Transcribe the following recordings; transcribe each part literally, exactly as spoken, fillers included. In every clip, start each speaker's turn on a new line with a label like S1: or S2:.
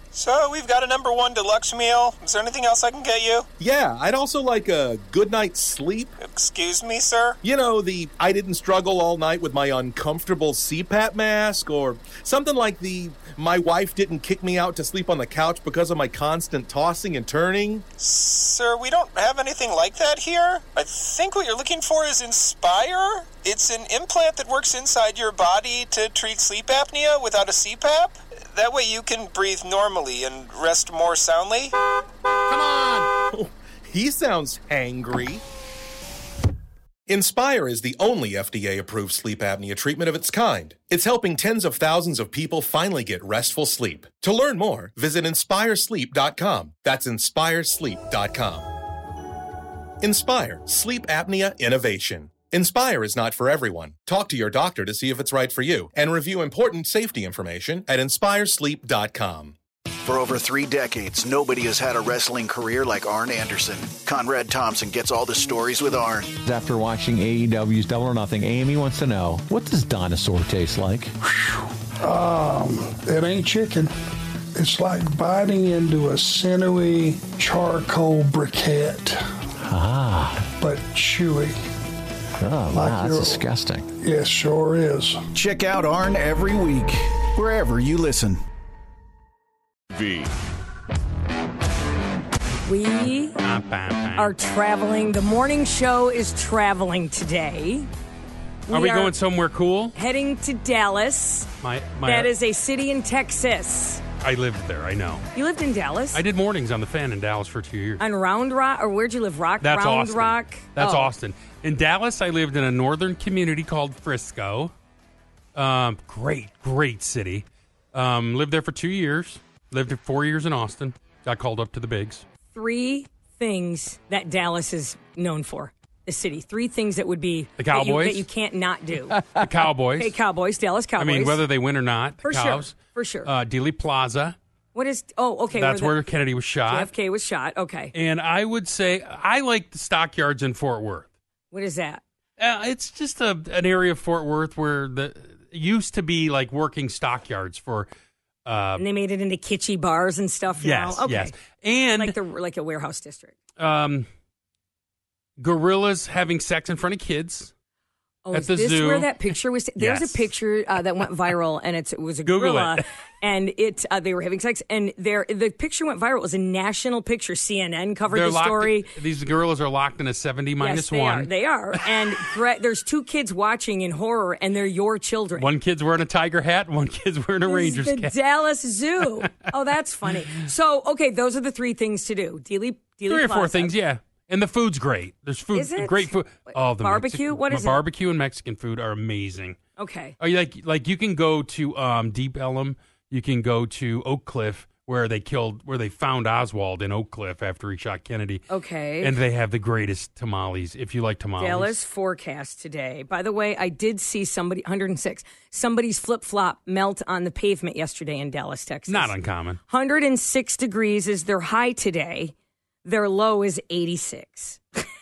S1: So, we've got a number one deluxe meal. Is there anything else I can get you?
S2: Yeah, I'd also like a good night's sleep.
S1: Excuse me, sir?
S2: You know, the I didn't struggle all night with my uncomfortable C PAP mask, or something like the my wife didn't kick me out to sleep on the couch because of my constant tossing and turning.
S1: Sir, we don't have anything like that here. I think what you're looking for is Inspire. It's an implant that works inside your body to treat sleep apnea without a C PAP. That way you can breathe normally and rest more soundly.
S2: Come on! Oh, he sounds hangry. Inspire is the only F D A-approved sleep apnea treatment of its kind. It's helping tens of thousands of people finally get restful sleep. To learn more, visit inspire sleep dot com. That's inspire sleep dot com. Inspire, sleep apnea innovation. Inspire is not for everyone. Talk to your doctor to see if it's right for you, and review important safety information at inspire sleep dot com.
S3: For over three decades, nobody has had a wrestling career like Arn Anderson. Conrad Thompson gets all the stories with Arn.
S4: After watching A E W's Double or Nothing, Amy wants to know, what does dinosaur taste like?
S5: Um, it ain't chicken. It's like biting into a sinewy charcoal briquette.
S4: Ah.
S5: But chewy.
S4: Oh,
S5: like
S4: wow, that's disgusting.
S5: Yes, sure is.
S3: Check out Arn every week, wherever you listen.
S6: V.
S7: We are traveling. The morning show is traveling today.
S8: We are we going somewhere cool?
S7: Heading to Dallas.
S8: My, my,
S7: that is a city in Texas.
S8: I lived there, I know.
S7: You lived in Dallas?
S8: I did mornings on the Fan in Dallas for two years.
S7: On Round Rock? Or where'd you live? Rock?
S8: That's
S7: Round
S8: Austin.
S7: Rock?
S8: That's
S7: oh.
S8: Austin. In Dallas, I lived in a northern community called Frisco. Um, great, great city. Um, lived there for two years. Lived four years in Austin. Got called up to the bigs.
S7: Three things that Dallas is known for. The city. Three things that would be
S8: the Cowboys
S7: that you, that you can't not do.
S8: The Cowboys.
S7: Okay, Cowboys. Dallas Cowboys.
S8: I mean, whether they win or not.
S7: For
S8: Cows.
S7: sure. For sure.
S8: Uh, Dealey Plaza.
S7: What is? Oh, okay.
S8: That's where,
S7: where
S8: the, Kennedy was shot.
S7: J F K was shot. Okay.
S8: And I would say I like the stockyards in Fort Worth.
S7: What is that?
S8: Uh, it's just a an area of Fort Worth where the used to be like working stockyards for. Uh,
S7: and they made it into kitschy bars and stuff.
S8: Yes,
S7: now? Okay.
S8: yes, and
S7: like the like a warehouse district.
S8: Um, gorillas having sex in front of kids.
S7: Oh,
S8: at
S7: is
S8: the
S7: this
S8: zoo.
S7: where that picture was? There's
S8: Yes.
S7: a picture uh, that went viral, and it's, it was a
S8: Google
S7: gorilla,
S8: it.
S7: and it uh, they were having sex, and there the picture went viral. It was a national picture. C N N covered
S8: They're
S7: the
S8: locked,
S7: story.
S8: These gorillas are locked in a seventy minus
S7: yes, they
S8: one.
S7: Are. They are, and Gre- there's two kids watching in horror, and they're your children.
S8: One kid's wearing a tiger hat, one kid's wearing a
S7: This
S8: Rangers
S7: is the
S8: cap.
S7: Dallas Zoo. Oh, that's funny. So, okay, those are the three things to do. Dealey, Dealey
S8: Three or four
S7: Plaza.
S8: things, yeah. And the food's great. There's food,
S7: Is it?
S8: great food. Oh, the
S7: Barbecue?
S8: Mexi-
S7: What is it?
S8: barbecue and Mexican food are amazing.
S7: Okay.
S8: Oh, you like like you can go to um, Deep Ellum. You can go to Oak Cliff where they killed where they found Oswald in Oak Cliff after he shot Kennedy.
S7: Okay.
S8: And they have the greatest tamales. If you like tamales,
S7: Dallas forecast today. By the way, I did see somebody one hundred six somebody's flip flop melt on the pavement yesterday in Dallas, Texas.
S8: not uncommon.
S7: one hundred six degrees is their high today. Their low is eighty-six.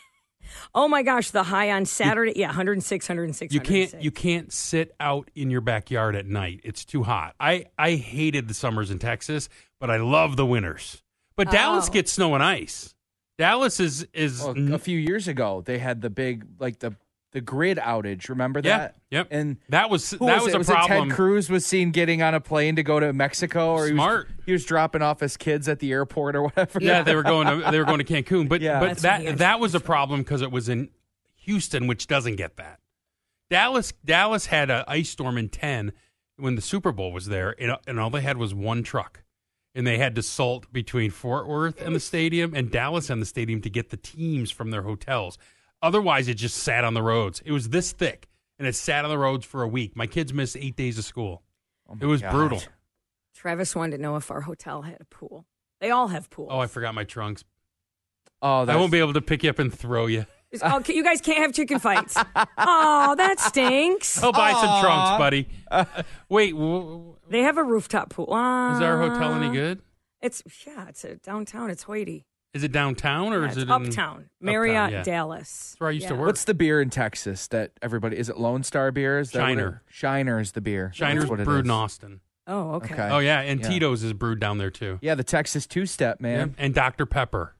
S7: Oh my gosh, the high on Saturday, yeah, one hundred six, one hundred six.
S8: You can't you can't sit out in your backyard at night. It's too hot. I, I hated the summers in Texas, but I love the winters. But Dallas
S7: Oh.
S8: gets snow and ice. Dallas is is
S9: Well, a few years ago, they had the big, like the the grid outage. Remember
S8: yeah,
S9: that?
S8: yep.
S9: And
S8: that was
S9: who
S8: that
S9: was,
S8: was
S9: it?
S8: a
S9: was
S8: problem.
S9: It Ted Cruz was seen getting on a plane to go to Mexico, or
S8: Smart.
S9: He was, he was dropping off his kids at the airport or whatever.
S8: Yeah, they were going to they were going to Cancun, but
S9: Yeah.
S8: but
S7: That's when he
S8: that
S7: had
S8: that was a problem because it was in Houston, which doesn't get that. Dallas Dallas had an ice storm in ten when the Super Bowl was there, and, and all they had was one truck, and they had to salt between Fort Worth and the stadium and Dallas and the stadium to get the teams from their hotels. Otherwise, it just sat on the roads. It was this thick, and it sat on the roads for a week. My kids missed eight days of school.
S9: Oh my
S8: It was
S9: God.
S8: brutal.
S7: Travis wanted to know if our hotel had a pool. They all have pools.
S8: Oh, I forgot my trunks.
S9: Oh,
S8: I
S9: that's,
S8: won't be able to pick you up and throw you.
S7: Is- oh, you guys can't have chicken fights. Oh, that stinks.
S8: I'll buy some
S9: Aw.
S8: trunks, buddy. Uh, wait, w- w-
S7: They have a rooftop pool. Uh,
S8: is our hotel any good?
S7: It's yeah, it's a downtown. It's hoity.
S8: Is it downtown or
S7: Yeah,
S8: is
S7: it's
S8: it in,
S7: uptown? Marriott,
S8: yeah.
S7: Dallas.
S8: That's where I used to
S7: Yeah.
S8: work.
S9: What's the beer in Texas that everybody is it Lone Star beer? Is that what
S8: Shiner.
S9: it- Shiner is the beer.
S8: Shiner's
S9: That's what it
S8: brewed
S9: is.
S8: in Austin.
S7: Oh, okay.
S9: Okay.
S8: Oh, yeah. And
S9: Yeah.
S8: Tito's is brewed down there, too.
S9: Yeah, the Texas two-step, man.
S8: Yeah. And Doctor Pepper.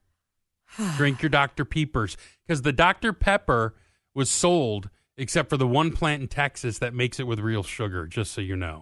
S8: Drink your Doctor Peepers. Because the Doctor Pepper was sold, except for the one plant in Texas that makes it with real sugar, just so you know.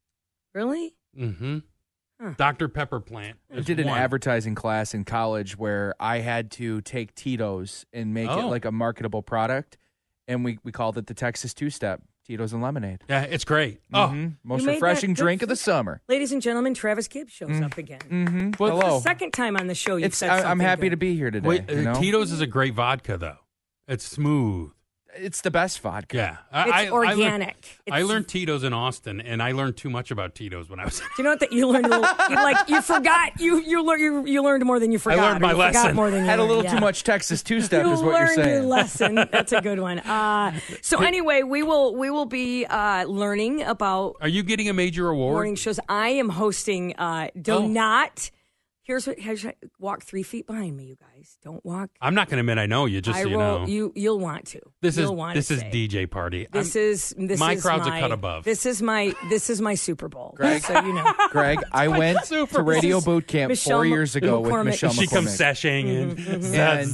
S7: Really?
S8: Mm-hmm.
S7: Huh.
S8: Doctor Pepper plant.
S9: I did an
S8: one.
S9: advertising class in college where I had to take Tito's and make it
S8: Oh.
S9: like a marketable product, and we, we called it the Texas two-step, Tito's and lemonade.
S8: Yeah, it's great.
S9: Mhm.
S8: Oh,
S9: Most
S7: You made
S9: refreshing
S7: that good
S9: drink of the
S7: food.
S9: summer.
S7: Ladies and gentlemen, Travis Gibbs shows up again.
S9: Mm-hmm.
S8: Well,
S9: Hello.
S7: The second time on the show you've
S9: It's,
S7: said
S9: I,
S7: something
S9: I'm happy
S7: good.
S9: to be here today.
S8: Wait,
S9: you
S8: uh,
S9: know?
S8: Tito's is a great vodka, though. It's smooth.
S9: It's the best vodka.
S8: Yeah.
S7: It's
S8: I, I, I
S7: organic.
S8: learned, I
S7: It's-
S8: learned Tito's in Austin, and I learned too much about Tito's when I was.
S7: Do you know what that you learned? A little, you, like you forgot. You you, lear, you you learned more than you forgot.
S8: learned
S7: or
S8: my
S7: you forgot
S8: lesson.
S7: More than you
S9: Had a
S7: learned,
S9: little
S7: yeah.
S9: too much Texas two-step
S7: You
S9: is what you're
S7: learned your
S9: saying.
S7: lesson. That's a good one. Uh, so anyway, we will we will be uh, learning about
S8: Are you getting a major award?
S7: morning shows. I am hosting. Uh, do
S8: Oh.
S7: not. Here's what. Here's, walk three feet behind me, you guys. Don't walk.
S8: I'm not going to admit I know you, just
S7: I
S8: so you
S7: roll.
S8: know.
S7: You you'll want to.
S8: this
S7: you'll
S8: is
S7: want
S8: this
S7: to
S8: is
S7: say.
S8: D J party.
S7: This
S8: I'm-
S7: is this
S8: my
S7: is
S8: crowd's
S7: my,
S8: a cut above.
S7: This is my this is my Super Bowl.
S9: Greg.
S7: So you know.
S9: Greg, I went
S8: Super
S9: to Radio
S7: This is
S9: Boot Camp
S7: Michelle
S9: four
S7: Mc-
S9: years ago with
S7: McCormick.
S9: Michelle
S8: she comes
S9: McCormick.
S8: sashaying in.
S7: Mm-hmm,
S9: And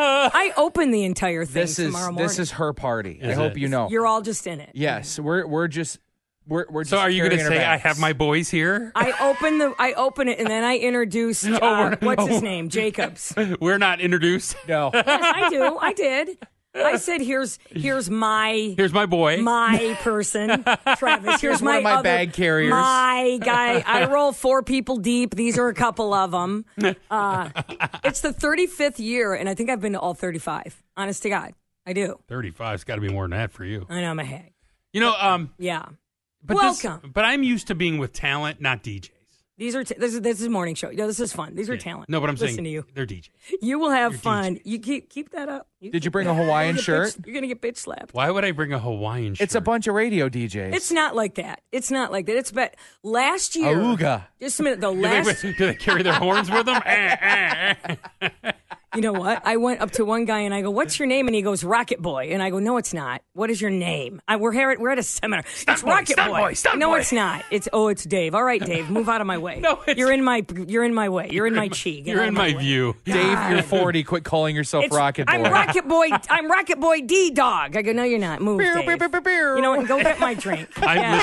S7: I open the entire thing
S9: this is
S7: tomorrow morning.
S9: this is her party. I
S8: Is
S9: hope
S8: it?
S9: you know.
S7: You're all just in it.
S9: Yes, we're we're just we're we're. Just
S8: So are you going to
S9: carrying
S8: say
S9: our
S8: I
S9: bags.
S8: have my boys here?
S7: I open the I open it and then I introduced uh,
S8: we're-
S7: what's his
S8: oh.
S7: name? Jacobs.
S8: We're not introduced.
S9: No.
S7: Yes, I do. I did. I said here's here's my
S8: Here's my boy.
S7: my person, Travis. Here's,
S9: Here's
S7: my
S9: one of my
S7: other-
S9: bag carriers.
S7: My guy. I roll four people deep. These are a couple of them. Uh, it's the thirty-fifth year, and I think I've been to all thirty-five. Honest to God, I do.
S8: thirty-five's got to be more than that for you.
S7: I know I'm a hag.
S8: You know, um,
S7: Yeah.
S8: but
S7: Welcome.
S8: This, but I'm used to being with talent, not D Js.
S7: These are t- this is this is morning show. No, this is fun. These are talent.
S8: No, but I'm
S7: Listen
S8: saying
S7: to you.
S8: they're D Js.
S7: You will have
S8: You're
S7: fun.
S8: D Js.
S7: You keep keep that up. You
S9: Did you
S7: keep
S9: bring
S7: that
S9: a
S7: up.
S9: Hawaiian
S7: You're gonna
S9: shirt?
S7: get bitch- You're gonna get bitch slapped.
S8: Why would I bring a Hawaiian shirt?
S9: It's a bunch of radio D Js.
S7: It's not like that. It's not like that. It's bet last year.
S9: Auga.
S7: Just a minute though.
S8: Do they,
S7: Last,
S8: do they carry their horns with them? Eh, eh, eh.
S7: you know what? I went up to one guy and I go, "What's your name?" And he goes, "Rocket Boy." And I go, "No, it's not. What is your name?" I, we're here. At, we're at a seminar. it's
S8: boy,
S7: Rocket
S8: stunt boy, stunt
S7: no,
S8: boy.
S7: it's not. It's oh, it's Dave. All right, Dave, move out of my way.
S8: No, it's-
S7: you're in my. You're in my way. You're in my cheek. Get
S8: You're
S7: out
S8: in
S7: of
S8: my
S7: way.
S8: view.
S9: Dave, you're forty. Quit calling yourself
S7: It's-
S9: Rocket Boy.
S7: I'm Rocket Boy. I'm Rocket Boy D Dog. I go, no, you're not. Move,
S9: Beer,
S7: Dave.
S9: beer, beer, beer, beer.
S7: You know what? Go get my drink.
S8: I
S7: Yeah.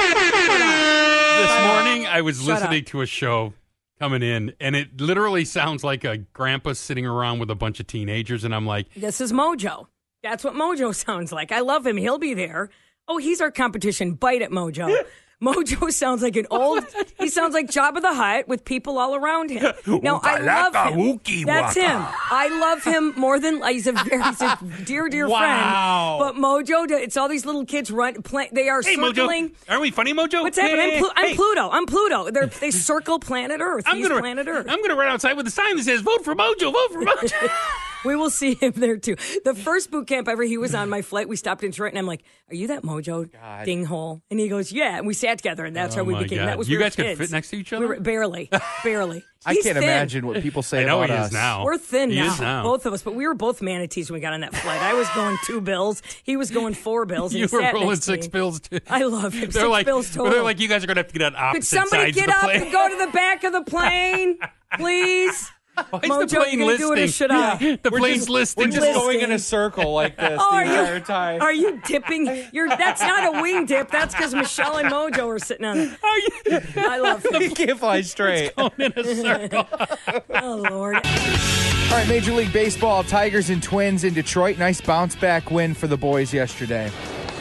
S8: listened- this morning, I was
S7: Shut
S8: listening
S7: up.
S8: to a show coming in, and it literally sounds like a grandpa sitting around with a bunch of teenagers, and I'm like,
S7: This is Mojo. That's what Mojo sounds like. I love him. He'll be there. Oh, he's our competition. Bite it, Mojo. Mojo sounds like an old. He sounds like Jabba the Hutt with people all around him. No, I love him. That's him. I love him more than he's a very he's a dear, dear
S8: Wow.
S7: friend. But Mojo, it's all these little kids run. Play, they are
S8: hey,
S7: circling.
S8: Mojo. Aren't we funny, Mojo?
S7: What's happening? I'm, Plu- I'm
S8: Hey,
S7: Pluto. I'm Pluto. They're, they circle planet Earth.
S8: I'm
S7: He's
S8: gonna,
S7: planet Earth.
S8: I'm gonna run outside with a sign that says "Vote for Mojo, vote for Mojo."
S7: We will see him there too. The first boot camp ever he was on my flight, we stopped in Detroit, and I'm like, "Are you that Mojo
S9: God.
S7: dinghole?" And he goes, "Yeah." And we sat together, and that's
S8: Oh
S7: how we
S8: my
S7: became.
S8: God.
S7: That was
S8: You
S7: we were
S8: guys could
S7: kids.
S8: fit next to each
S7: We
S8: other?
S7: were, barely, barely.
S9: I
S7: He's
S9: can't
S7: thin.
S9: imagine what people say
S8: I know
S9: about
S8: he
S9: us.
S8: is now.
S7: We're thin
S8: he
S7: now,
S8: is now.
S7: both of us. But we were both manatees when we got on that flight. I was going two bills. He was going four bills. And
S8: You
S7: he
S8: were
S7: sat
S8: rolling
S7: next to
S8: six
S7: me.
S8: bills too.
S7: I love him.
S8: They're
S7: Six
S8: like,
S7: bills total.
S8: they're like, you guys are gonna have to get on
S7: Could
S8: opposite
S7: somebody
S8: sides
S7: get
S8: of the
S7: up
S8: plane.
S7: and go to the back of the plane, please?
S8: Why is
S7: Mojo,
S8: the plane
S7: you gonna do it or
S8: listing?
S7: should I?
S8: The
S9: We're
S8: plane's
S9: just-
S8: listing.
S9: We're just
S7: Listing.
S9: going in a circle like this
S7: Oh,
S9: the
S7: are
S9: entire
S7: you,
S9: time.
S7: are you dipping? You're, that's not a wing dip. That's because Michelle and Mojo are sitting on it.
S8: Are you
S7: I love
S9: You
S7: it.
S9: can't fly straight.
S8: going in a circle?
S7: Oh, Lord.
S9: All right, Major League Baseball, Tigers and Twins in Detroit. Nice bounce back win for the boys yesterday.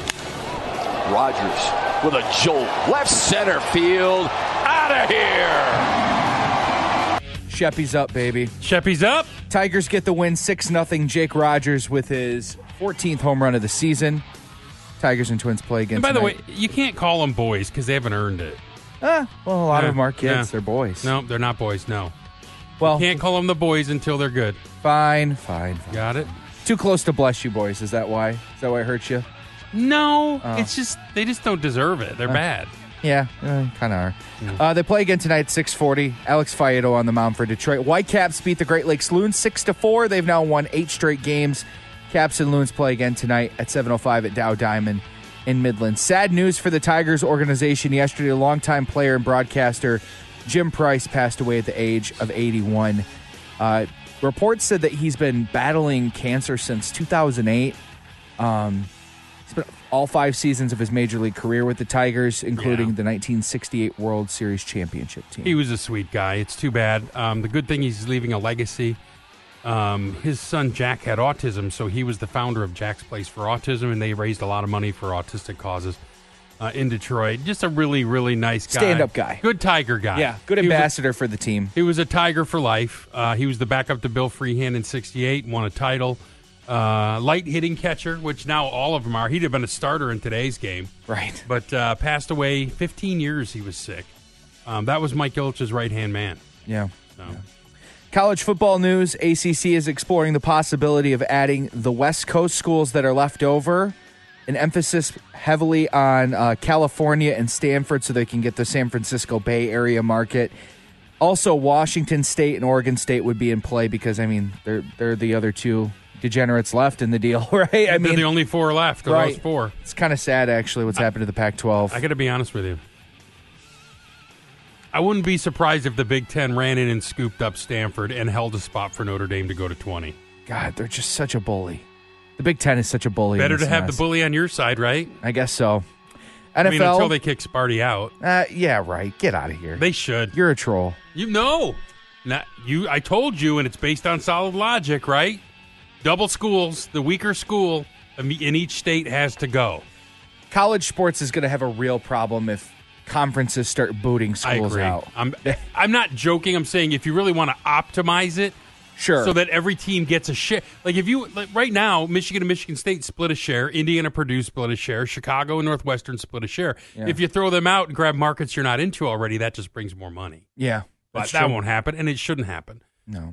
S6: Rogers with a jolt. Left center field. Out of here.
S9: Sheppy's up, baby.
S8: Sheppy's up.
S9: Tigers get the win six nothing. Jake Rogers with his fourteenth home run of the season. Tigers and Twins play again
S8: And by the way,
S9: tonight.
S8: you can't call them boys because they haven't earned it.
S9: Ah, well, a lot
S8: Yeah,
S9: of them are kids.
S8: yeah.
S9: They're boys.
S8: No, they're not boys. No,
S9: Well,
S8: can't call them the boys until they're good.
S9: fine, fine, fine.
S8: Got it?
S9: Too close to bless you, boys. Is that why? Is that why it hurts you?
S8: No,
S9: Oh.
S8: it's just they just don't deserve it. They're bad.
S9: Yeah, uh, kind of are. Uh, they play again tonight at six forty. Alex Faedo on the mound for Detroit. Whitecaps beat the Great Lakes Loons six to four. They've now won eight straight games. Caps and Loons play again tonight at seven oh five at Dow Diamond in Midland. Sad news for the Tigers organization yesterday. A longtime player and broadcaster, Jim Price, passed away at the age of eighty-one. Uh, reports said that he's been battling cancer since two thousand eight. Um, he's been all five seasons of his major league career with the Tigers, including yeah. the nineteen sixty-eight World Series championship team.
S8: He was a sweet guy. It's too bad. Um, the good thing, he's leaving a legacy. Um, his son Jack had autism, so he was the founder of Jack's Place for Autism, and they raised a lot of money for autistic causes uh, in Detroit. Just a really, really nice guy.
S9: Stand-up guy.
S8: Good Tiger guy.
S9: Yeah, good ambassador a, for the team.
S8: He was a Tiger for life. Uh, he was the backup to Bill Freehand in sixty-eight, won a title. Uh, light hitting catcher, which now all of them are. He'd have been a starter in today's game.
S9: Right.
S8: But uh, passed away fifteen years he was sick. Um, that was Mike Ilitch's right-hand man.
S9: Yeah.
S8: So.
S9: yeah. College football news, A C C is exploring the possibility of adding the West Coast schools that are left over, an emphasis heavily on uh, California and Stanford so they can get the San Francisco Bay Area market. Also, Washington State and Oregon State would be in play because, I mean, they're they're the other two degenerates left in the deal, right?
S8: Yeah,
S9: I mean,
S8: they're the only four left of
S9: right.
S8: those four.
S9: It's kind of sad, actually, what's I, happened to the Pac twelve.
S8: I got to be honest with you. I wouldn't be surprised if the Big Ten ran in and scooped up Stanford and held a spot for Notre Dame to go to twenty.
S9: God, they're just such a bully. The Big Ten is such a bully.
S8: Better to have
S9: mess.
S8: the bully on your side, right?
S9: I guess so.
S8: N F L, I mean, until they kick Sparty out.
S9: Uh, yeah, right. Get out of here.
S8: They should.
S9: You're a troll.
S8: You know. Not, you, I told you, and it's based on solid logic, right? Double schools, the weaker school in each state has to go.
S9: College sports is going to have a real problem if conferences start booting schools
S8: I agree.
S9: out.
S8: I'm, I'm not joking. I'm saying if you really want to optimize it,
S9: sure,
S8: so that every team gets a share. Like if you like right now, Michigan and Michigan State split a share, Indiana, Purdue split a share, Chicago and Northwestern split a share. Yeah. If you throw them out and grab markets you're not into already, that just brings more money.
S9: Yeah,
S8: but that true. won't happen, and it shouldn't happen.
S9: No.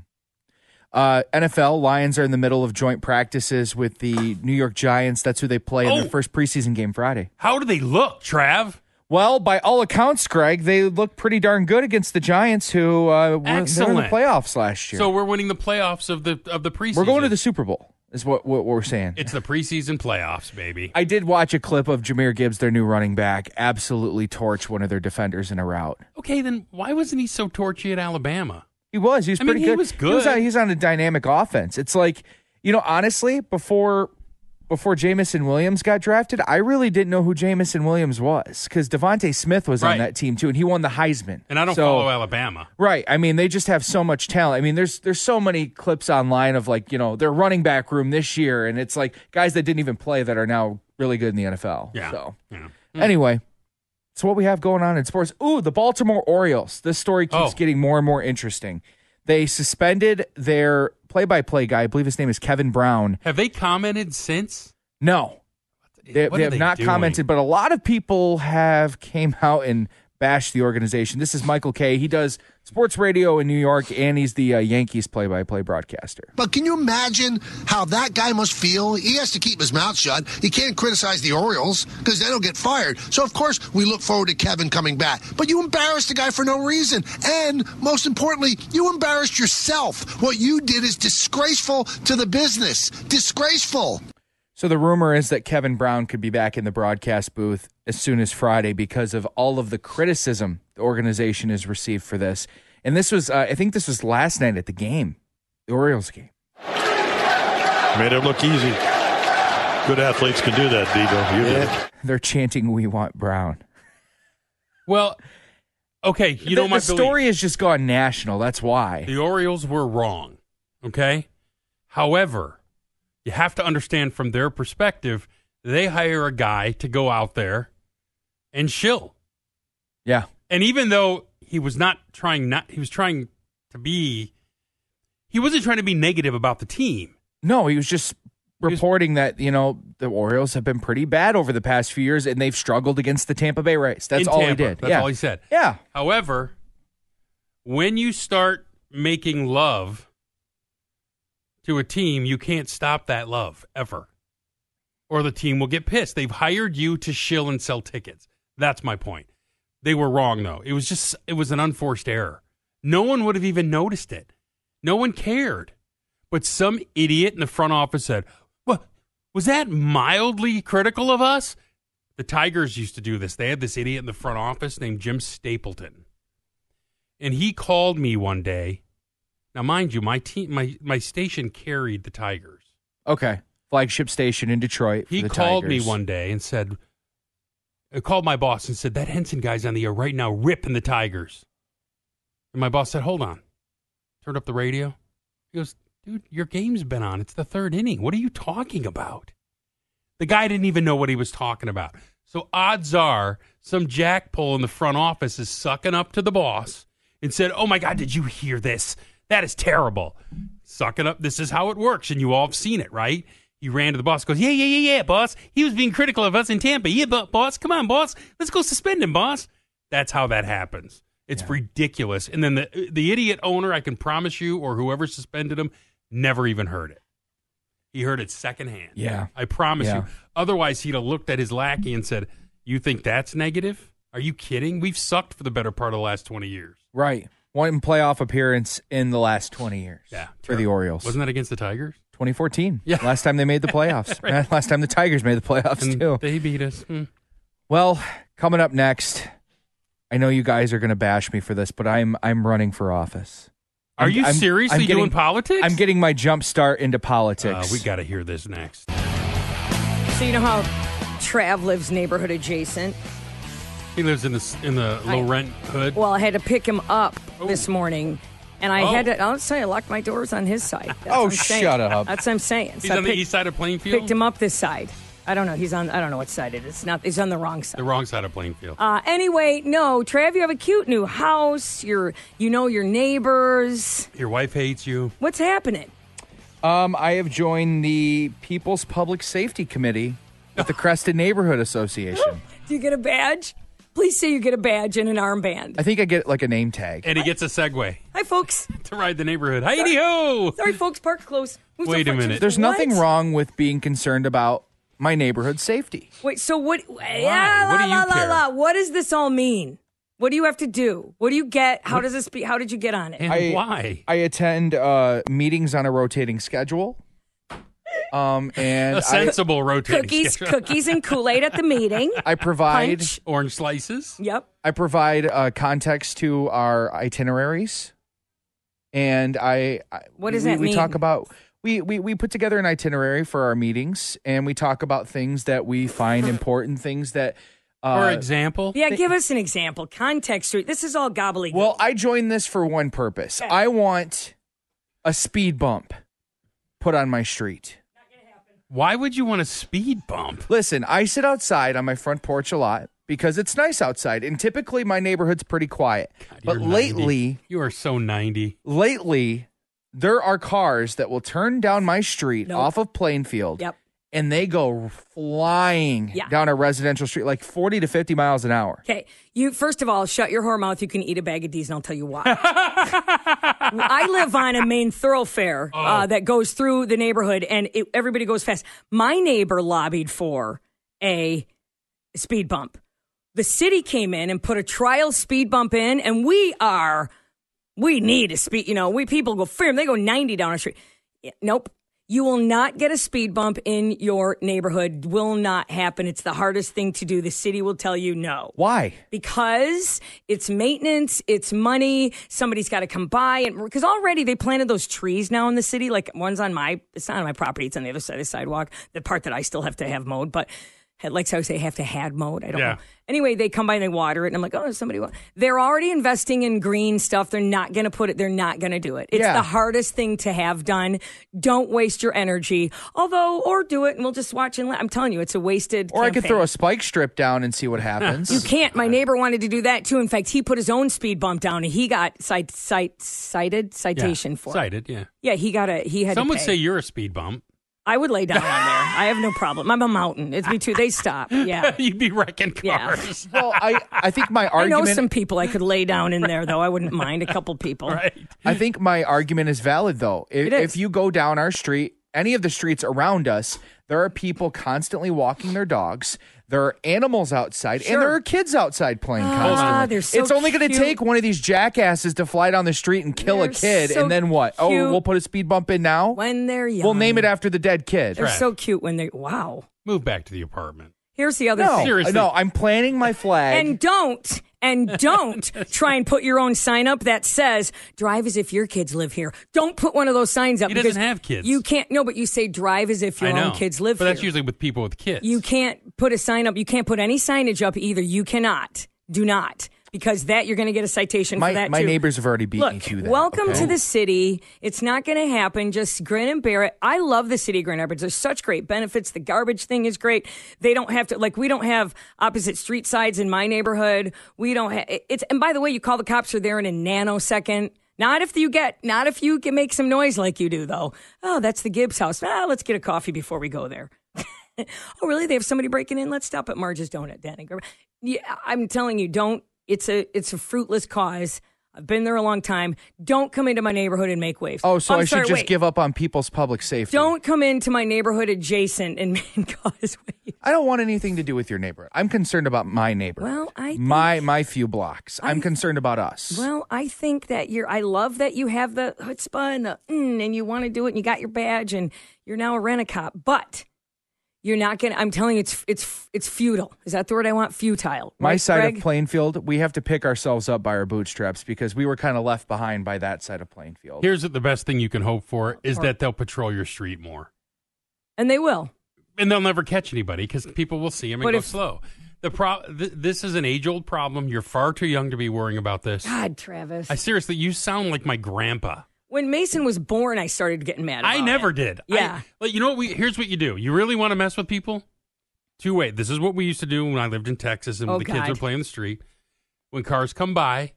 S9: Uh, N F L, Lions are in the middle of joint practices with the New York Giants. That's who they play
S8: oh.
S9: in their first preseason game Friday.
S8: How do they look, Trav?
S9: Well, by all accounts, Greg, they look pretty darn good against the Giants, who uh, were in the playoffs last year.
S8: So we're winning the playoffs of the of the preseason.
S9: We're going to the Super Bowl, is what, what we're saying.
S8: It's the preseason playoffs, baby.
S9: I did watch a clip of Jahmyr Gibbs, their new running back, absolutely torch one of their defenders in a route.
S8: Okay, then why wasn't he so torchy at Alabama?
S9: He was. He was
S8: I
S9: pretty
S8: mean,
S9: good.
S8: He was good.
S9: He was, on, he was on a dynamic offense. It's like, you know, honestly, before before Jamison Williams got drafted, I really didn't know who Jamison Williams was because Devontae Smith was
S8: right.
S9: on that team too, and he won the Heisman.
S8: And I don't
S9: so,
S8: follow Alabama.
S9: Right. I mean, they just have so much talent. I mean, there's there's so many clips online of like, you know, their running back room this year, and it's like guys that didn't even play that are now really good in the N F L.
S8: Yeah.
S9: So
S8: yeah.
S9: Anyway. It's what we have going on in sports. Ooh, the Baltimore Orioles. This story keeps
S8: oh.
S9: getting more and more interesting. They suspended their play-by-play guy. I believe his name is Kevin Brown.
S8: Have they commented since?
S9: No. They, they have
S8: they
S9: not
S8: doing?
S9: commented, but a lot of people have came out and bashed the organization. This is Michael Kay. He does sports radio in New York, and he's the uh, Yankees play-by-play broadcaster.
S10: But can you imagine how that guy must feel? He has to keep his mouth shut. He can't criticize the Orioles because then he'll get fired. So, of course, we look forward to Kevin coming back. But you embarrassed the guy for no reason. And, most importantly, you embarrassed yourself. What you did is disgraceful to the business. Disgraceful.
S9: So the rumor is that Kevin Brown could be back in the broadcast booth as soon as Friday because of all of the criticism the organization has received for this. And this was, uh, I think this was last night at the game, the Orioles game.
S11: Made it look easy. Good athletes can do that, Devo. You did it.
S9: They're chanting, "We want Brown."
S8: Well, okay, you
S9: the,
S8: know my
S9: the story
S8: belief.
S9: has just gone national. That's why.
S8: The Orioles were wrong, okay? However, you have to understand from their perspective, they hire a guy to go out there and shill.
S9: Yeah.
S8: And even though he was not trying not he was trying to be he wasn't trying to be negative about the team.
S9: No, he was just he reporting was, that, you know, the Orioles have been pretty bad over the past few years and they've struggled against the Tampa Bay Rays. That's all
S8: Tampa,
S9: he did.
S8: That's
S9: yeah.
S8: all he said.
S9: Yeah.
S8: However, when you start making love to a team, you can't stop that love ever, or the team will get pissed. They've hired you to shill and sell tickets. That's my point. They were wrong, though. It was just, it was an unforced error. No one would have even noticed it. No one cared. But some idiot in the front office said, well, was that mildly critical of us? The Tigers used to do this. They had this idiot in the front office named Jim Stapleton. And he called me one day. Now, mind you, my team, my, my station carried the Tigers.
S9: Okay. Flagship station in Detroit.
S8: He
S9: for the
S8: called
S9: Tigers.
S8: me one day and said, I called my boss and said, that Henson guy's on the air right now ripping the Tigers. And my boss said, hold on. Turned up the radio. He goes, dude, your game's been on. It's the third inning. What are you talking about? The guy didn't even know what he was talking about. So odds are some jackpole in the front office is sucking up to the boss and said, oh, my God, did you hear this? That is terrible. Sucking up. This is how it works, and you all have seen it, right? He ran to the boss, goes, yeah, yeah, yeah, yeah, boss. He was being critical of us in Tampa. Yeah, but boss, come on, boss. Let's go suspend him, boss. That's how that happens. It's yeah. ridiculous. And then the the idiot owner, I can promise you, or whoever suspended him, never even heard it. He heard it secondhand.
S9: Yeah.
S8: I promise
S9: yeah.
S8: you. Otherwise, he'd have looked at his lackey and said, you think that's negative? Are you kidding? We've sucked for the better part of the last twenty years.
S9: Right. One playoff appearance in the last twenty years
S8: yeah,
S9: for
S8: terrible.
S9: the Orioles.
S8: Wasn't that against the Tigers?
S9: twenty fourteen.
S8: Yeah.
S9: Last time they made the playoffs. right. Last time the Tigers made the playoffs,
S8: and
S9: too.
S8: They beat us. Hmm.
S9: Well, coming up next, I know you guys are going to bash me for this, but I'm I'm running for office.
S8: Are
S9: I'm,
S8: you
S9: I'm,
S8: seriously
S9: I'm getting,
S8: doing politics?
S9: I'm getting my jump start into politics.
S8: Uh, we got to hear this next.
S7: So you know how Trav lives neighborhood adjacent?
S8: He lives in the in the low
S7: I,
S8: rent hood.
S7: Well, I had to pick him up
S8: oh.
S7: this morning, and I
S8: oh.
S7: had to. I'll say I locked my doors on his side. That's
S9: oh,
S7: what I'm saying.
S9: shut up!
S7: That's what I'm saying.
S8: He's
S7: so
S8: on
S7: I picked,
S8: the east side of Plainfield.
S7: Picked him up this side. I don't know. He's on. I don't know what side it is. It's not. He's on the wrong side.
S8: The wrong side of Plainfield.
S7: Uh, anyway, no, Trav, you have a cute new house. You're, you know, your neighbors.
S8: Your wife hates you.
S7: What's happening?
S9: Um, I have joined the People's Public Safety Committee with the Creston Neighborhood Association.
S7: Do you get a badge? Please say you get a badge and an armband.
S9: I think I get like a name tag.
S8: And he gets a Segway.
S7: Hi, folks.
S8: To ride the neighborhood. Hi-de-ho!
S7: Sorry, folks. Park's closed. Who's
S8: Wait
S7: the
S8: a
S7: front?
S8: minute.
S9: There's
S7: What?
S9: nothing wrong with being concerned about my neighborhood safety.
S7: Wait, so what? Yeah,
S8: What
S7: la,
S8: do you
S7: la, la,
S8: care?
S7: la. What does this all mean? What do you have to do? What do you get? How does this be? How did you get on it?
S8: And
S9: I,
S8: why?
S9: I attend uh, meetings on a rotating schedule. Um, and
S8: A sensible rotating
S7: Cookies,
S8: schedule.
S7: cookies, and Kool-Aid at the meeting.
S9: I, I provide
S7: Punch.
S8: Orange slices.
S7: Yep.
S9: I provide uh, context to our itineraries, and I. I
S7: What does
S9: we,
S7: that
S9: we
S7: mean?
S9: talk about we, we we put together an itinerary for our meetings, and we talk about things that we find important, things that. Uh,
S8: For example.
S7: Yeah, give us an example. Context. This is all gobbledygook.
S9: Well, I joined this for one purpose. I want a speed bump put on my street.
S8: Why would you want a speed bump?
S9: Listen, I sit outside on my front porch a lot because it's nice outside, and typically my neighborhood's pretty quiet.
S8: God,
S9: but
S8: you're
S9: lately,
S8: ninety. You are so ninety.
S9: Lately, there are cars that will turn down my street
S7: Nope.
S9: off of Plainfield.
S7: Yep.
S9: And they go flying
S7: Yeah.
S9: down a residential street like forty to fifty miles an hour.
S7: Okay, you first of all shut your whore mouth. You can eat a bag of D's, and I'll tell you why. I live on a main thoroughfare
S8: Oh.
S7: uh, that goes through the neighborhood, and it, everybody goes fast. My neighbor lobbied for a speed bump. The city came in and put a trial speed bump in, and we are we need a speed. You know, we people go firm. They go ninety down the street. Yeah, nope. You will not get a speed bump in your neighborhood. Will not happen. It's the hardest thing to do. The city will tell you no.
S9: Why?
S7: Because it's maintenance, it's money. Somebody's got to come by. And because already they planted those trees now in the city. Like one's on my, it's not on my property. It's on the other side of the sidewalk. The part that I still have to have mowed. But like I would say, have to had mowed. I don't
S8: Yeah.
S7: know. Anyway, they come by and they water it. And I'm like, oh, somebody. wa-" They're already investing in green stuff. They're not going to put it. They're not going to do it. It's
S9: Yeah.
S7: the hardest thing to have done. Don't waste your energy. Although, or do it and we'll just watch and. La- I'm telling you, it's a wasted.
S9: Or I could
S7: campaign.
S9: throw a spike strip down and see what happens.
S7: You can't. My neighbor wanted to do that too. In fact, he put his own speed bump down and he got cite, cite, cited citation
S8: yeah.
S7: for it.
S8: Cited, yeah.
S7: Yeah, he got a. He had.
S8: Some
S7: to
S8: would
S7: pay.
S8: say you're a speed bump.
S7: I would lay down on there. I have no problem. I'm a mountain. It's me too. They stop. Yeah.
S8: You'd be wrecking
S7: Yeah.
S8: cars.
S9: Well, I, I think my
S7: I know
S9: argument.
S7: some people I could lay down in there though. I wouldn't mind a couple people.
S8: Right.
S9: I think my argument is valid, though. If,
S7: It is.
S9: if you go down our street, any of the streets around us, there are people constantly walking their dogs. There are animals outside,
S7: Sure.
S9: and there are kids outside playing
S7: Ah,
S9: constantly.
S7: they're so
S9: it's only going to
S7: cute.
S9: take one of these jackasses to fly down the street and kill
S7: They're
S9: a kid,
S7: so
S9: and then what? Oh,
S7: cute.
S9: we'll put a speed bump in now?
S7: When they're young.
S9: We'll name it after the dead kid.
S7: They're
S8: Correct.
S7: so cute when they. Wow.
S8: Move back to the apartment.
S7: Here's the other
S9: No,
S7: thing.
S8: Seriously.
S9: no, I'm planting my flag.
S7: And don't, and don't try and put your own sign up that says, drive as if your kids live here. Don't put one of those signs up.
S8: He
S7: because
S8: doesn't have kids.
S7: You can't, no, but you say drive as if your
S8: I know.
S7: own kids live
S8: but
S7: here.
S8: that's usually with people with kids.
S7: You can't put a sign up. You can't put any signage up either. You cannot. Do not. Because that, you're going to get a citation
S9: my,
S7: for that,
S9: my
S7: too.
S9: neighbors have already beat
S7: Look,
S9: me to that.
S7: welcome
S9: okay?
S7: to the city. It's not going to happen. Just grin and bear it. I love the city of Grand Rapids. There's such great benefits. The garbage thing is great. They don't have to, like, we don't have opposite street sides in my neighborhood. We don't have, it's, and by the way, you call the cops, they're there in a nanosecond. Not if you get, not if you can make some noise like you do, though. Oh, that's the Gibbs house. Ah, let's get a coffee before we go there. Oh, really? They have somebody breaking in? Let's stop at Marge's Donut, Danny. Yeah, I'm telling you, don't. It's a it's a fruitless cause. I've been there a long time. Don't come into my neighborhood and make waves.
S9: Oh, so
S7: I'm
S9: I should
S7: sorry,
S9: just
S7: wait.
S9: give up on people's public safety.
S7: Don't come into my neighborhood adjacent and, and cause waves.
S9: I don't want anything to do with your neighborhood. I'm concerned about my neighborhood.
S7: Well, I think,
S9: my my few blocks. I'm
S7: I-
S9: concerned about us.
S7: Well, I think that you're. I love that you have the chutzpah and the mm, and you want to do it and you got your badge and you're now a rent-a-cop, but. You're not gonna. I'm telling you, it's it's it's futile. Is that the word I want? Futile.
S9: My
S7: Right,
S9: side
S7: Greg?
S9: of Plainfield, we have to pick ourselves up by our bootstraps because we were kind of left behind by that side of Plainfield.
S8: Here's the best thing you can hope for is that they'll patrol your street more.
S7: And they will.
S8: And they'll never catch anybody because people will see them and
S7: But
S8: go
S7: if-
S8: slow. The pro- th- This is an age-old problem. You're far too young to be worrying about this.
S7: God, Travis.
S8: I seriously, you sound like my grandpa.
S7: When Mason was born, I started getting mad. About
S8: I never
S7: it.
S8: did.
S7: Yeah.
S8: I, like, you know what? We here's what you do. You really want to mess with people? Two way. This is what we used to do when I lived in Texas and
S7: Oh,
S8: the kids
S7: God.
S8: were playing the street. When cars come by,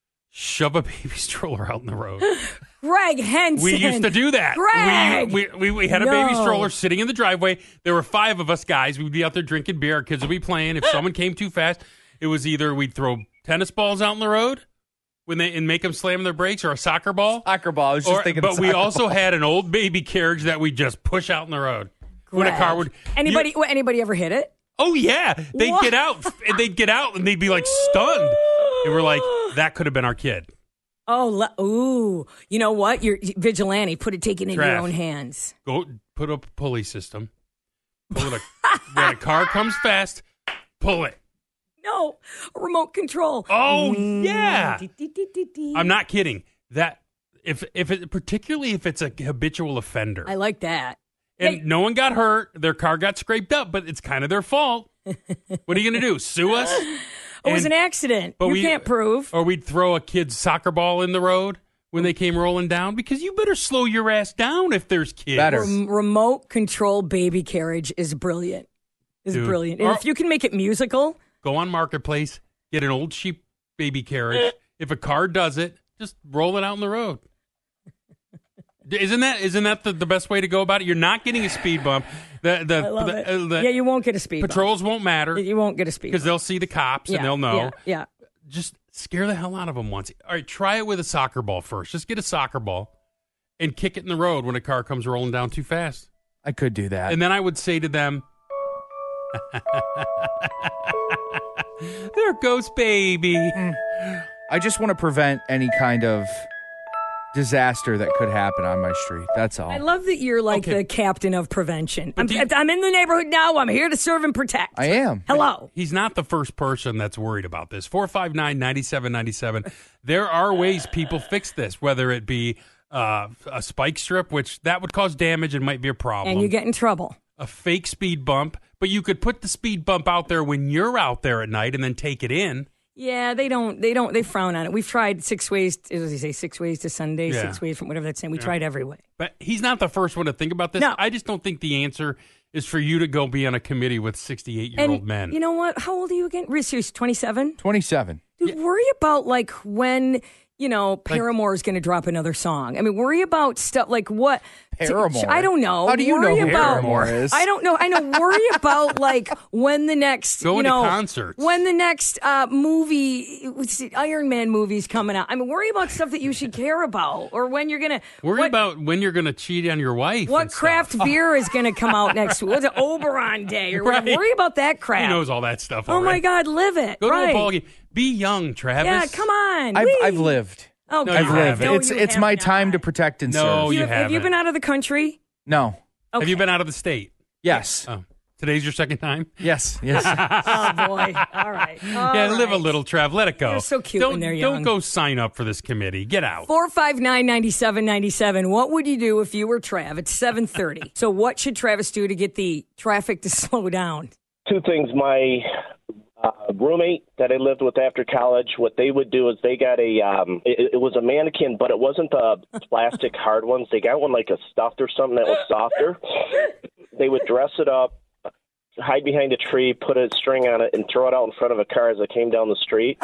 S8: shove a baby stroller out in the road.
S7: Greg Henson.
S8: We used to do that.
S7: Greg.
S8: We, we, we, we had a baby
S7: No.
S8: stroller sitting in the driveway. There were five of us guys. We'd be out there drinking beer. Our kids would be playing. If someone came too fast, it was either we'd throw tennis balls out in the road when they and make them slam their brakes, or a soccer ball.
S9: Soccer ball. I was just
S8: Or-
S9: thinking.
S8: but we
S9: soccer
S8: also
S9: ball.
S8: had an old baby carriage that we just push out in the road. When a
S7: Greg.
S8: car would
S7: Anybody?
S8: you-
S7: what, anybody ever hit it?
S8: oh yeah, they'd
S7: What?
S8: get out and they'd get out and they'd be like stunned. And we're like, that could have been our kid.
S7: Oh, le- ooh. You know what? You're vigilante. Put it, take it in your
S8: Trav.
S7: own hands.
S8: Go put up a pulley system. Pull it. A, when a car comes fast, pull it.
S7: No, remote control.
S8: Oh
S7: Mm.
S8: yeah.
S7: Dee-dee-dee-dee-dee.
S8: I'm not kidding. That if if it particularly if it's a habitual offender
S7: I like that.
S8: and
S7: Hey.
S8: no one got hurt, their car got scraped up, but it's kind of their fault. What are you going to do? Sue us?
S7: It was
S8: And-
S7: an accident.
S8: but
S7: You
S8: we-
S7: can't prove.
S8: Or we'd throw a kid's soccer ball in the road when they came rolling down because you better slow your ass down if there's kids.
S9: Better.
S7: Rem- remote control baby carriage is brilliant. Is
S8: Dude.
S7: brilliant. And
S8: Or-
S7: if you can make it musical,
S8: Go on Marketplace, get an old cheap baby carriage. If a car does it, just roll it out in the road. Isn't that isn't that the, the best way to go about it? You're not getting a speed bump. The the,
S7: I love
S8: the,
S7: it.
S8: uh, the
S7: yeah, you won't get a speed bump.
S8: patrols won't matter
S7: You won't get a speed
S8: because
S7: bump.
S8: they'll see the cops
S7: yeah,
S8: and they'll know.
S7: Yeah, yeah.
S8: Just scare the hell out of them once. All right, try it with a soccer ball first. Just get a soccer ball and kick it in the road when a car comes rolling down too fast.
S9: I could do that.
S8: And then I would say to them, there goes baby.
S9: I just want to prevent any kind of disaster that could happen on my street. That's all.
S7: I love that you're like
S8: Okay.
S7: the captain of prevention. I'm,
S8: do you-
S7: I'm in the neighborhood now. I'm here to serve and protect.
S9: I am.
S7: Hello.
S8: He's not the first person that's worried about this. four five nine, nine seven nine seven. There are ways people fix this, whether it be uh, a spike strip, which that would cause damage and might be a problem.
S7: And you get in trouble.
S8: a fake speed bump, but you could put the speed bump out there when you're out there at night and then take it in.
S7: Yeah, they don't. They don't. They frown on it. We've tried six ways. As they say, six ways to Sunday,
S8: Yeah.
S7: six ways from whatever that's saying. We
S8: Yeah.
S7: tried every way.
S8: But he's not the first one to think about this.
S7: No.
S8: I just don't think the answer is for you to go be on a committee with sixty-eight-year-old
S7: And
S8: men.
S7: you know what? How old are you again? Really serious, twenty-seven?
S9: twenty-seven.
S7: Dude, worry about like when, you know, Paramore is going to drop another song. I mean, worry about stuff like what?
S9: Paramore?
S7: I don't know.
S9: How do you
S7: worry
S9: know who
S7: about,
S9: Paramore is?
S7: I don't know. I know. Worry about like when the next,
S8: Going
S7: you
S8: to
S7: know,
S8: concerts.
S7: when the next uh, movie, what's the Iron Man movie's coming out. I mean, worry about stuff that you should care about, or when you're gonna
S8: Worry
S7: what,
S8: about when you're going to cheat on your wife.
S7: what
S8: and stuff.
S7: craft beer is going to come out next week. What's it, Oberon Day or whatever?
S8: Right.
S7: Worry about that
S8: He
S7: crap.
S8: knows all that stuff
S7: Oh
S8: already.
S7: my God, live it.
S8: Go
S7: right.
S8: to a ball game. Be young, Travis.
S7: Yeah, come on.
S9: I've,
S7: Whee!
S9: I've lived.
S7: Oh,
S8: No,
S7: God.
S8: you
S9: I've lived.
S8: haven't.
S9: It's
S7: you
S9: it's
S7: have
S9: my
S7: not.
S9: time to protect and
S8: No,
S9: serve.
S8: you
S7: have, have you
S8: haven't.
S7: been out of the country?
S9: No.
S7: Okay.
S8: Have you been out of the state?
S9: Yes.
S8: Oh. Today's your second time?
S9: Yes, yes.
S7: Oh, boy. All right. All
S8: yeah, live a
S7: right.
S8: little, Trev. Let it go.
S7: They're so cute
S8: don't,
S7: when they're young.
S8: Don't go sign up for this committee. Get out.
S7: four five nine, nine seven nine seven. What would you do if you were Trav? It's seven thirty. So what should Travis do to get the traffic to slow down?
S12: Two things. My uh, roommate that I lived with after college, what they would do is they got a, um, it, it was a mannequin, but it wasn't the plastic hard ones. They got one like a stuffed or something that was softer. They would dress it up, hide behind a tree, put a string on it, and throw it out in front of a car as it came down the street.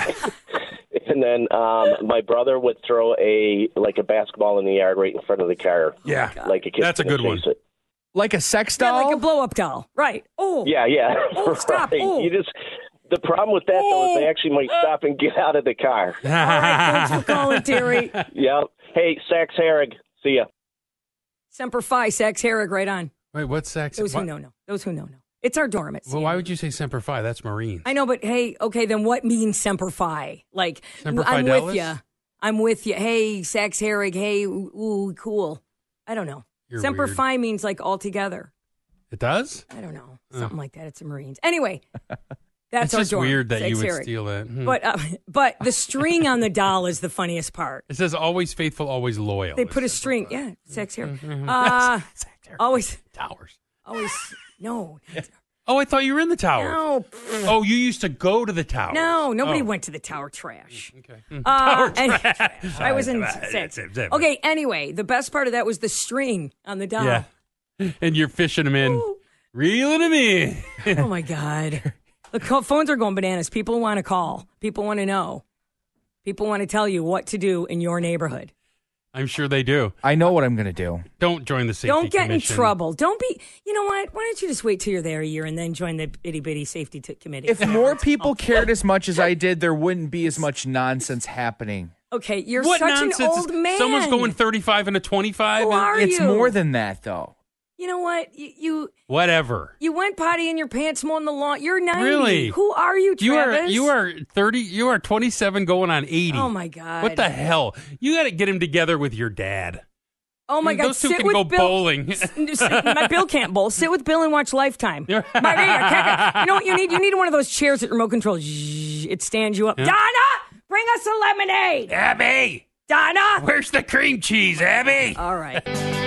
S12: And then um, my brother would throw a like a basketball in the yard right in front of the car.
S8: Yeah,
S12: like a kid.
S8: That's a good one.
S12: It.
S9: Like a sex
S7: Yeah,
S9: doll?
S7: like a blow-up doll. Right. Oh.
S12: Yeah, yeah.
S7: Oh, stop.
S12: Right.
S7: Oh.
S12: You just the problem with that though is they actually might stop and get out of the car.
S7: All right, thanks for calling, Terry.
S12: Yep. Hey, Sax Herrig. See ya.
S7: Semper Fi, Sax Herrig, right on.
S8: Wait, what's sex?
S7: Those
S8: what?
S7: who know, know. Those who know, know. It's our dorm at
S8: Well, why would you say Semper Fi? That's Marines.
S7: I know, but hey, okay, then what means Semper Fi? Like,
S8: Semper
S7: I'm
S8: Fidelis?
S7: with you. I'm with you. Hey, Sax Herrig. Hey, ooh, ooh, cool. I don't know.
S8: You're
S7: Semper
S8: weird.
S7: Fi means like all together.
S8: It does?
S7: I don't know.
S8: Uh.
S7: Something like that. It's a Marines. Anyway, that's
S8: It's
S7: our
S8: just
S7: dorm.
S8: weird that
S7: Sax
S8: you would
S7: Herrig.
S8: steal it. Hmm.
S7: But uh, but the string on the doll is the funniest part.
S8: It says always faithful, always loyal.
S7: They put a string. Yeah, Sax Herrig.
S8: Mhm.
S7: Uh,
S8: Sax Herrig.
S7: always.
S8: Towers.
S7: Always. No.
S8: Oh, I thought you were in the tower.
S7: No.
S8: Oh, you used to go to the tower.
S7: No, nobody
S8: Oh.
S7: went to the tower trash.
S8: Okay.
S7: Uh,
S8: Tower
S7: and-
S8: trash.
S7: I was in
S8: Sorry.
S7: six.
S8: Zip, zip.
S7: Okay, anyway, the best part of that was the string on the doll.
S8: Yeah. And you're fishing them in. Reeling them in.
S7: Oh, my God. The co- phones are going bananas. People want to call. People want to know. People want to tell you what to do in your neighborhood.
S8: I'm sure they do.
S9: I know what I'm going to do.
S8: Don't join the safety
S7: Don't get
S8: commission.
S7: in trouble. Don't be, you know what? Why don't you just wait till you're there a year and then join the itty bitty safety t- committee?
S9: If more people cared as much as I did, there wouldn't be as much nonsense happening.
S7: Okay, you're
S8: What
S7: such
S8: nonsense?
S7: an old man.
S8: Someone's going thirty-five and a twenty-five.
S7: Who
S8: and-
S7: are
S9: It's
S7: you?
S9: more than that, though.
S7: You know what? You, you
S8: Whatever.
S7: you went potty in your pants mowing the lawn. You're ninety.
S8: Really?
S7: Who are you,
S8: You are
S7: Travis?
S8: you are thirty. You are twenty-seven, going on eighty.
S7: Oh, my God.
S8: What the hell? You got to get him together with your dad.
S7: Oh, my God.
S8: Those two
S7: Sit
S8: can
S7: with
S8: go
S7: Bill.
S8: bowling.
S7: Sit- My Bill can't bowl. Sit with Bill and watch Lifetime. My, I can't- you know what you need? You need one of those chairs at remote control. Zzz, It stands you up.
S8: Yeah.
S7: Donna, bring us a lemonade.
S8: Abby,
S7: Donna.
S8: where's the cream cheese, Abby?
S7: All right.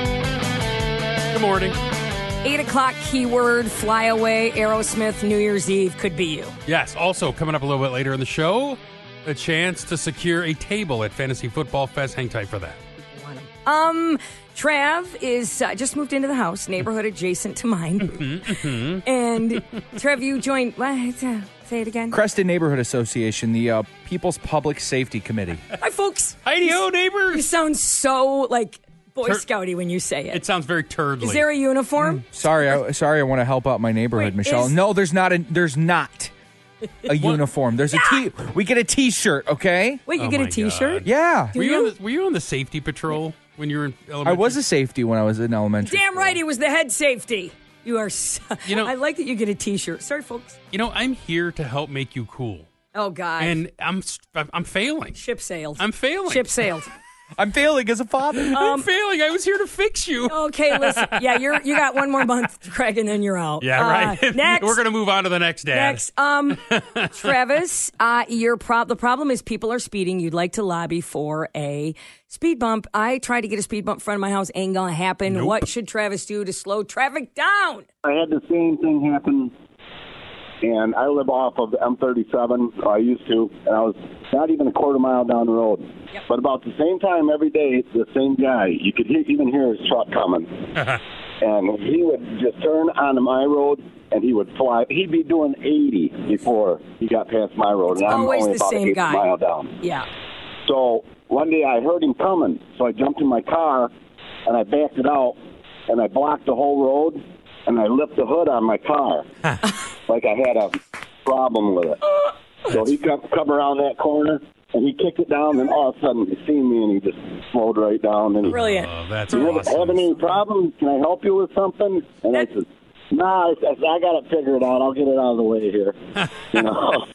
S8: Good morning.
S7: Eight o'clock keyword, fly away, Aerosmith, New Year's Eve could be you.
S8: Yes. Also, coming up a little bit later in the show, a chance to secure a table at Fantasy Football Fest. Hang tight for that.
S7: Um, Trav is uh, just moved into the house, neighborhood adjacent to mine.
S8: Mm-hmm.
S7: And Trev, you joined, what? Uh, say it again.
S9: Creston Neighborhood Association, the uh, People's Public Safety Committee.
S7: Hi, folks.
S8: Hi-yo, neighbors.
S7: You sound so, like, Boy
S8: Tur-
S7: Scouty when you say it.
S8: It sounds very turdly.
S7: Is there a uniform?
S9: Sorry, I, sorry, I want to help out my neighborhood,
S7: Wait,
S9: Michelle.
S7: is-
S9: No, there's not a there's not a uniform. There's a t. We get a T-shirt, okay?
S7: Wait, you
S8: Oh
S7: get
S8: my
S7: a T-shirt?
S8: God.
S9: Yeah,
S7: Do
S8: Were you,
S7: you?
S8: on the, were you on the safety patrol when you were in
S9: I
S8: elementary?
S9: was a safety when I was in elementary.
S7: Damn right, he was the head safety. You are. So,
S8: You know-
S7: I like that you get a T-shirt. Sorry, folks.
S8: You know, I'm here to help make you cool,
S7: Oh God.
S8: and I'm I'm failing.
S7: Ship sailed.
S8: I'm failing.
S7: Ship sailed.
S9: I'm failing as a father.
S8: I'm failing. I was here to fix you.
S7: Okay, listen. Yeah, you're you got one more month, Craig, and then you're out.
S8: Yeah, right.
S7: Uh, next.
S8: We're gonna move on to the next dad.
S7: Next, um, Travis, uh, your prob- the problem is people are speeding. You'd like to lobby for a speed bump. I tried to get a speed bump in front of my house. Ain't gonna happen.
S8: Nope.
S7: What should Travis do to slow traffic down?
S13: I had the same thing happen, and I live off of M thirty-seven, or I used to, and I was not even a quarter mile down the road.
S7: Yep.
S13: But about the same time every day, the same guy, you could hear, even hear his truck coming. And he would just turn onto my road, and he would fly. He'd be doing eighty before he got past my road, and I'm
S7: always
S13: only
S7: the
S13: about
S7: same
S13: a
S7: guy.
S13: mile down.
S7: Yeah.
S13: So one day I heard him coming, so I jumped in my car, and I backed it out, and I blocked the whole road, and I lifted the hood on my car, like I had a problem with it. So he come, come around that corner, and he kicked it down, and all of a sudden he seen me, and he just slowed right down. And he,
S7: Brilliant.
S8: Oh, that's
S13: you
S8: awesome.
S13: having any problems? Can I help you with something? And I said, nah, I, said, I got it figured out. I'll get it out of the way here. You know.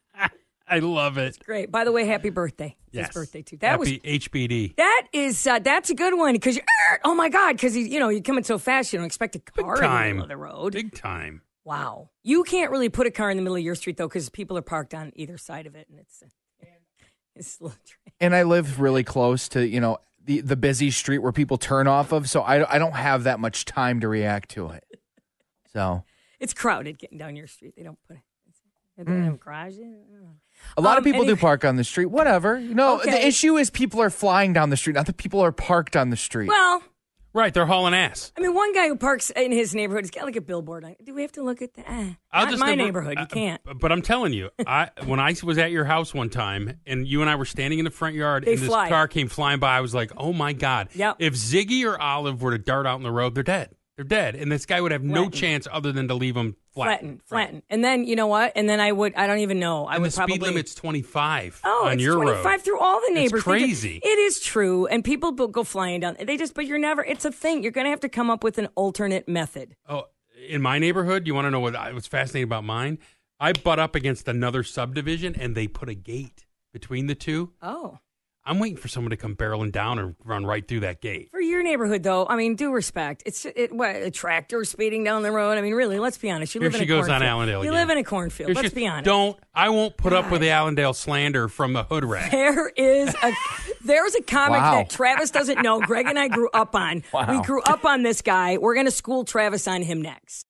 S8: I love it.
S7: Great. By the way, happy birthday. It's
S8: Yes.
S7: His birthday too. That was
S8: Happy H B D.
S7: that is uh, that's a good one because you. Oh my God! Because you know you're coming so fast, you don't expect a car in the
S8: time.
S7: middle of the road.
S8: Big time.
S7: Wow. You can't really put a car in the middle of your street, though, because people are parked on either side of it, and it's, it's a little strange.
S9: And I live really close to, you know, the, the busy street where people turn off of, so I, I don't have that much time to react to it. So
S7: it's crowded getting down your street. They don't put it. They don't
S9: Mm.
S7: have garages.
S9: a lot
S7: Um,
S9: of people
S7: anyway.
S9: do park on the street. Whatever. You know,
S7: Okay.
S9: the issue is people are flying down the street, not that people are parked on the street.
S7: Well,
S8: Right, they're hauling ass.
S7: I mean, one guy who parks in his neighborhood has got like a billboard on. Do we have to look at that? Eh,
S8: I'll
S7: not
S8: just
S7: my
S8: never-
S7: neighborhood. You
S8: uh,
S7: can't.
S8: But I'm telling you, I when I was at your house one time and you and I were standing in the front yard
S7: They
S8: and this
S7: fly.
S8: car came flying by, I was like, oh my God.
S7: Yep.
S8: If Ziggy or Olive were to dart out in the road, they're dead. They're dead. And this guy would have no
S7: Flatten.
S8: chance other than to leave them flat.
S7: Flatten, flatten. And then, you know what? And then I would, I don't even know. I
S8: And
S7: would
S8: the
S7: probably.
S8: speed limit's twenty-five
S7: Oh,
S8: on
S7: it's
S8: your
S7: twenty-five
S8: road.
S7: through all the neighbors.
S8: It's crazy.
S7: It is true. And people bo- go flying down. They just, but you're never, it's a thing. You're going to have to come up with an alternate method.
S8: Oh, in my neighborhood, you want to know what I, what's fascinating about mine? I butt up against another subdivision, and they put a gate between the two.
S7: Oh.
S8: I'm waiting for someone to come barreling down and run right through that gate.
S7: For your neighborhood, though, I mean, due respect. It's it, what, a tractor speeding down the road. I mean, really, let's be honest. You
S8: Here
S7: live
S8: she
S7: in a
S8: goes on
S7: cornfield.
S8: Allendale
S7: You
S8: again.
S7: live in a cornfield.
S8: Here
S7: let's
S8: she-
S7: be honest.
S8: Don't. I won't put up with
S7: God.
S8: the Allendale slander from the hood rat.
S7: There is a there's a comic
S8: Wow.
S7: that Travis doesn't know. Greg and I grew up on.
S8: Wow.
S7: We grew up on this guy. We're going to school Travis on him next.